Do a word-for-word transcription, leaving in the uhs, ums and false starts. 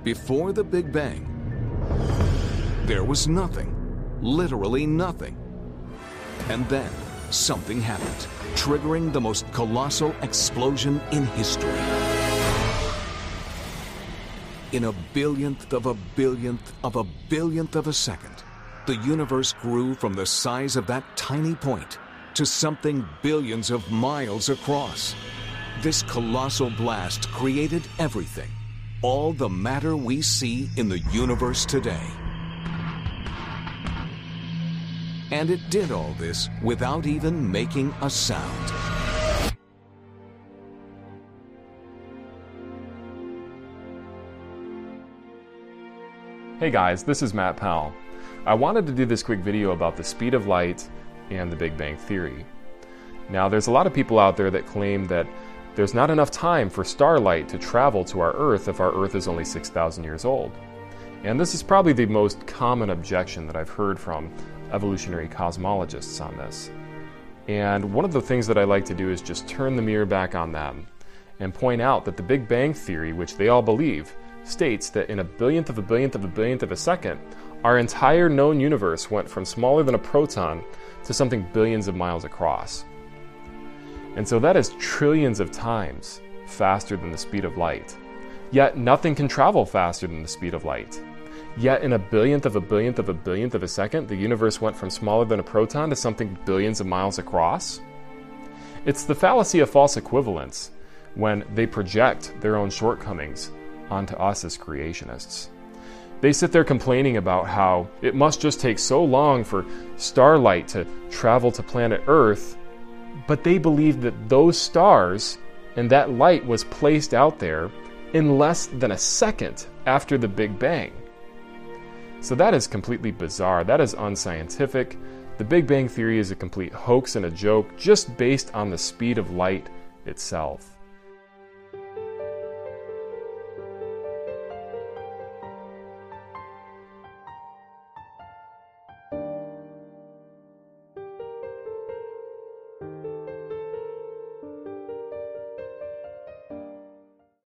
Before the Big Bang, there was nothing, literally nothing. And then something happened, triggering the most colossal explosion in history. In a billionth of a billionth of a billionth of a second, the universe grew from the size of that tiny point to something billions of miles across. This colossal blast created everything, all the matter we see in the universe today. And it did all this without even making a sound. Hey guys, this is Matt Powell. I wanted to do this quick video about the speed of light and the Big Bang Theory. Now, there's a lot of people out there that claim that there's not enough time for starlight to travel to our Earth if our Earth is only six thousand years old. And this is probably the most common objection that I've heard from evolutionary cosmologists on this. And one of the things that I like to do is just turn the mirror back on them and point out that the Big Bang Theory, which they all believe, states that in a billionth of a billionth of a billionth of a second, our entire known universe went from smaller than a proton to something billions of miles across. And so that is trillions of times faster than the speed of light. Yet nothing can travel faster than the speed of light. Yet in a billionth of a billionth of a billionth of a second, the universe went from smaller than a proton to something billions of miles across. It's the fallacy of false equivalence when they project their own shortcomings onto us as creationists. They sit there complaining about how it must just take so long for starlight to travel to planet Earth, but they believe that those stars and that light was placed out there in less than a second after the Big Bang. So that is completely bizarre. That is unscientific. The Big Bang Theory is a complete hoax and a joke just based on the speed of light itself.